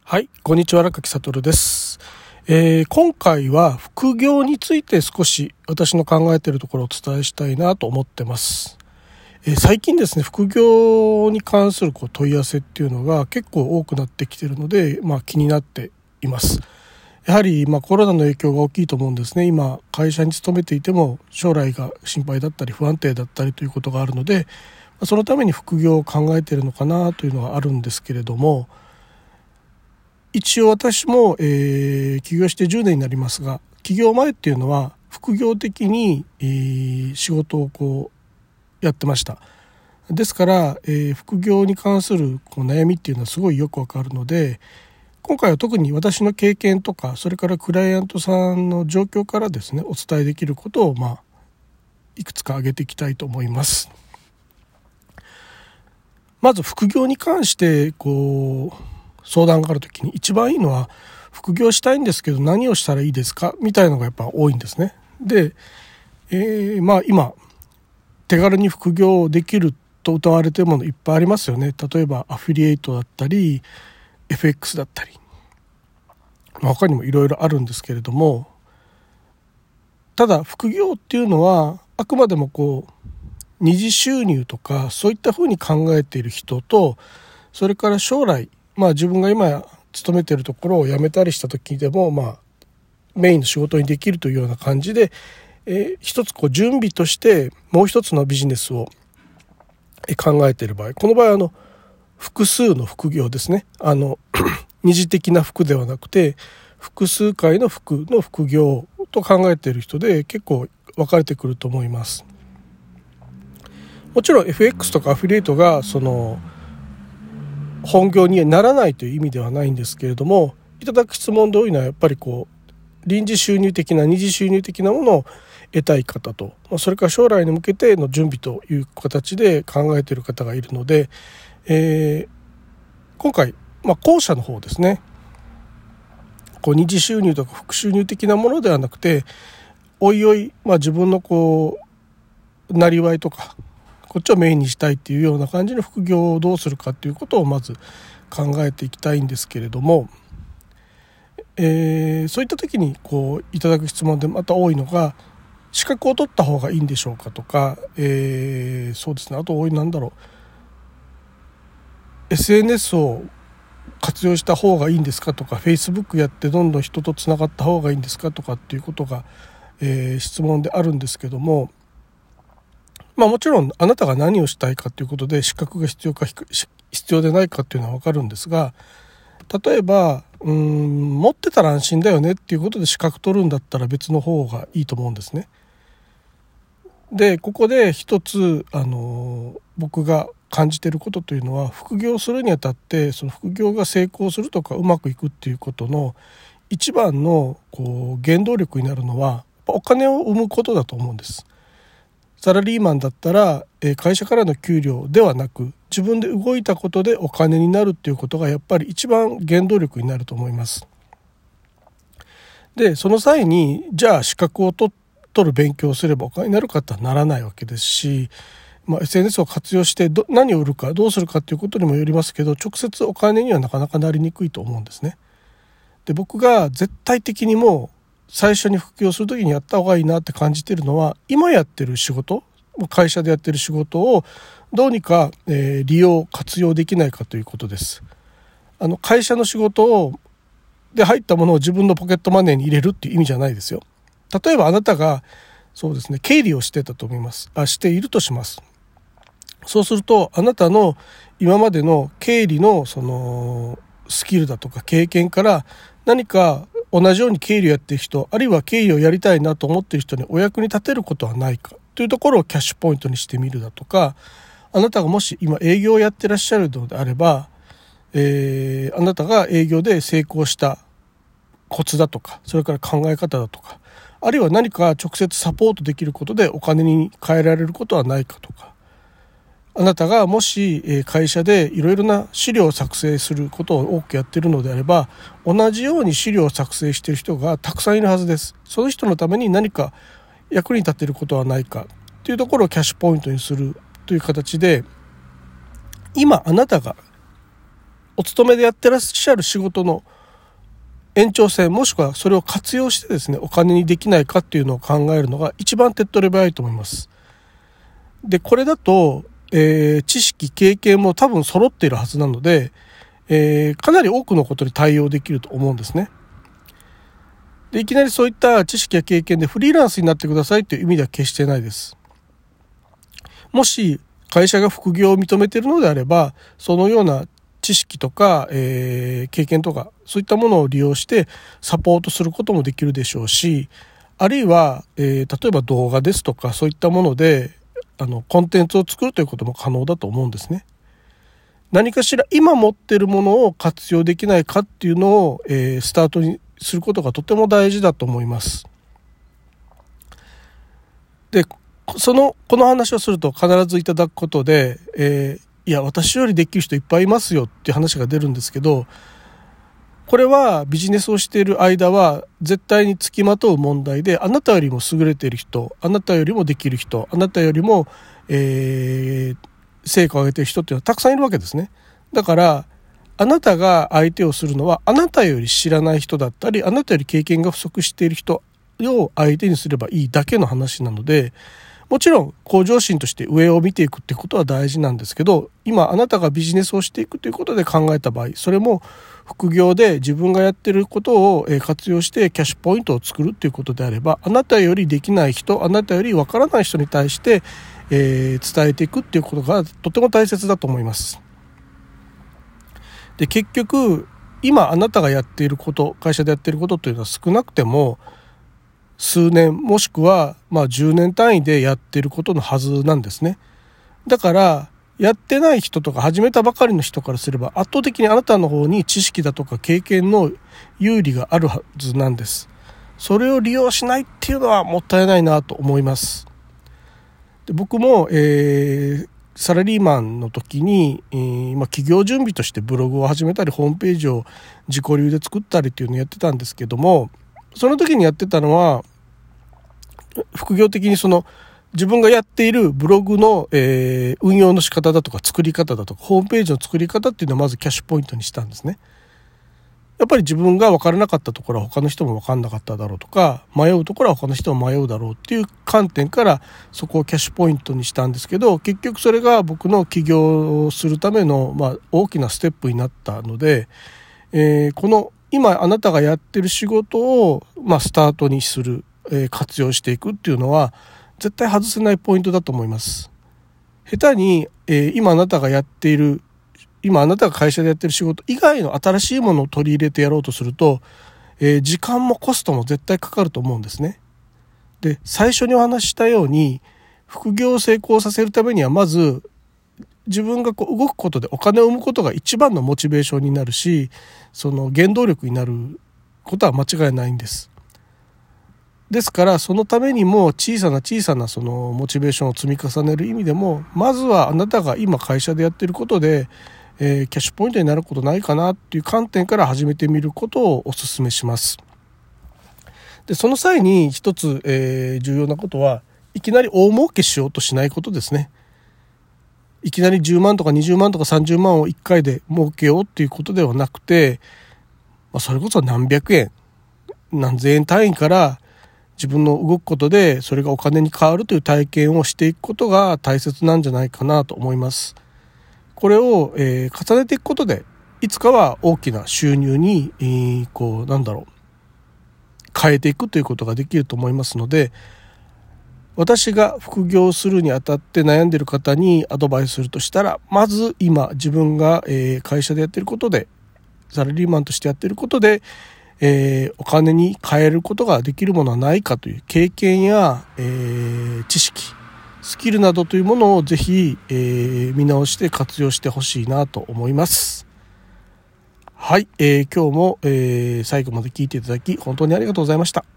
はい、こんにちは、荒垣悟です。今回は副業について少し私の考えているところをお伝えしたいなと思ってます。最近ですね、副業に関する問い合わせっていうのが結構多くなってきているので、気になっています。やはりコロナの影響が大きいと思うんですね。今会社に勤めていても将来が心配だったり不安定だったりということがあるので、そのために副業を考えているのかなというのはあるんですけれども、一応私も、起業して10年になりますが、起業前っていうのは副業的に、仕事をやってました。ですから、副業に関する悩みっていうのはすごいよくわかるので、今回は特に私の経験とか、それからクライアントさんの状況からですね、お伝えできることをいくつか挙げていきたいと思います。まず副業に関して相談があるときに一番いいのは、副業したいんですけど何をしたらいいですかみたいなのがやっぱ多いんですね。で、今手軽に副業できると謳われているものいっぱいありますよね。例えばアフィリエイトだったり FX だったり、他にもいろいろあるんですけれども、ただ副業っていうのはあくまでも二次収入とかそういったふうに考えている人と、それから将来自分が今勤めているところを辞めたりした時でもメインの仕事にできるというような感じで、一つ準備としてもう一つのビジネスを考えている場合、この場合は複数の副業ですね。二次的な副ではなくて複数回の副の副業と考えている人で結構分かれてくると思います。もちろん FX とかアフィリエイトが本業にならないという意味ではないんですけれども、いただく質問で多いのはやっぱり臨時収入的な二次収入的なものを得たい方と、それから将来に向けての準備という形で考えている方がいるので、今回、後者の方ですね、二次収入とか副収入的なものではなくて、おいおい、自分のなりわいとかこっちをメインにしたいっていうような感じの副業をどうするかっていうことをまず考えていきたいんですけれども、そういった時にいただく質問でまた多いのが、資格を取った方がいいんでしょうかとか、そうですね、あと多いSNS を活用した方がいいんですかとか、 Facebook やってどんどん人とつながった方がいいんですかとかっていうことが、質問であるんですけども、もちろんあなたが何をしたいかということで資格が必要でないかっていうのは分かるんですが、例えば持ってたら安心だよねっていうことで資格取るんだったら別の方がいいと思うんですね。でここで一つ僕が感じていることというのは、副業するにあたってその副業が成功するとかうまくいくっていうことの一番の原動力になるのはお金を生むことだと思うんです。サラリーマンだったら会社からの給料ではなく自分で動いたことでお金になるっていうことがやっぱり一番原動力になると思います。でその際にじゃあ資格を取る勉強をすればお金になるかってならないわけですし、SNS を活用して何を売るかどうするかっていうことにもよりますけど、直接お金にはなかなかなりにくいと思うんですね。で僕が絶対的にもう最初に副業するときにやった方がいいなって感じているのは、今やってる仕事、会社でやってる仕事をどうにか、利用活用できないかということです。会社の仕事で入ったものを自分のポケットマネーに入れるっていう意味じゃないですよ。例えばあなたがそうですね、経理をしてたと思います。しているとします。そうするとあなたの今までの経理のそのスキルだとか経験から何か同じように経理をやっている人、あるいは経理をやりたいなと思っている人にお役に立てることはないかというところをキャッシュポイントにしてみるだとか、あなたがもし今営業をやってらっしゃるのであれば、あなたが営業で成功したコツだとか、それから考え方だとか、あるいは何か直接サポートできることでお金に変えられることはないかとか、あなたがもし会社でいろいろな資料を作成することを多くやっているのであれば、同じように資料を作成している人がたくさんいるはずです。その人のために何か役に立てることはないかというところをキャッシュポイントにするという形で、今あなたがお勤めでやってらっしゃる仕事の延長線、もしくはそれを活用してですね、お金にできないかっていうのを考えるのが一番手っ取り早いと思います。で、これだと、知識経験も多分揃っているはずなので、かなり多くのことに対応できると思うんですね。で、いきなりそういった知識や経験でフリーランスになってくださいという意味では決してないです。もし会社が副業を認めているのであれば、そのような知識とか、経験とかそういったものを利用してサポートすることもできるでしょうし、あるいは、例えば動画ですとかそういったものでコンテンツを作るということも可能だと思うんですね。何かしら今持っているものを活用できないかっていうのを、スタートにすることがとても大事だと思います。で、この話をすると必ずいただくことで、いや私よりできる人いっぱいいますよっていう話が出るんですけど、これはビジネスをしている間は絶対につきまとう問題で、あなたよりも優れている人、あなたよりもできる人、あなたよりも、成果を上げている人っていうのはたくさんいるわけですね。だからあなたが相手をするのはあなたより知らない人だったり、あなたより経験が不足している人を相手にすればいいだけの話なので、もちろん向上心として上を見ていくってことは大事なんですけど、今あなたがビジネスをしていくということで考えた場合、それも副業で自分がやっていることを活用してキャッシュポイントを作るということであれば、あなたよりできない人、あなたよりわからない人に対して、伝えていくっていうことがとても大切だと思います。で、結局今あなたがやっていること、会社でやっていることというのは少なくても数年もしくは10年単位でやっていることのはずなんですね。だからやってない人とか始めたばかりの人からすれば圧倒的にあなたの方に知識だとか経験の有利があるはずなんです。それを利用しないっていうのはもったいないなと思います。で、僕も、サラリーマンの時に、企業準備としてブログを始めたりホームページを自己流で作ったりっていうのをやってたんですけども、その時にやってたのは副業的に自分がやっているブログの、運用の仕方だとか作り方だとかホームページの作り方っていうのをまずキャッシュポイントにしたんですね。やっぱり自分が分からなかったところは他の人も分からなかっただろうとか、迷うところは他の人も迷うだろうっていう観点からそこをキャッシュポイントにしたんですけど、結局それが僕の起業をするための、大きなステップになったので、この今あなたがやってる仕事を、スタートにする、活用していくっていうのは絶対外せないポイントだと思います。下手に、今あなたが会社でやってる仕事以外の新しいものを取り入れてやろうとすると、時間もコストも絶対かかると思うんですね。で、最初にお話ししたように副業を成功させるためにはまず自分が動くことでお金を生むことが一番のモチベーションになるし、その原動力になることは間違いないんです。ですからそのためにも小さなそのモチベーションを積み重ねる意味でも、まずはあなたが今会社でやっていることで、キャッシュポイントになることないかなっていう観点から始めてみることをお勧めします。で、その際に一つ、重要なことはいきなり大儲けしようとしないことですね。いきなり10万とか20万とか30万を1回で儲けようっていうことではなくて、それこそ何百円何千円単位から自分の動くことでそれがお金に変わるという体験をしていくことが大切なんじゃないかなと思います。これを、重ねていくことでいつかは大きな収入に、変えていくということができると思いますので、私が副業するにあたって悩んでいる方にアドバイスするとしたら、まず今自分が、会社でやっていることで、サラリーマンとしてやっていることで、お金に変えることができるものはないかという経験や、知識、スキルなどというものをぜひ、見直して活用してほしいなと思います。はい、今日も、最後まで聞いていただき本当にありがとうございました。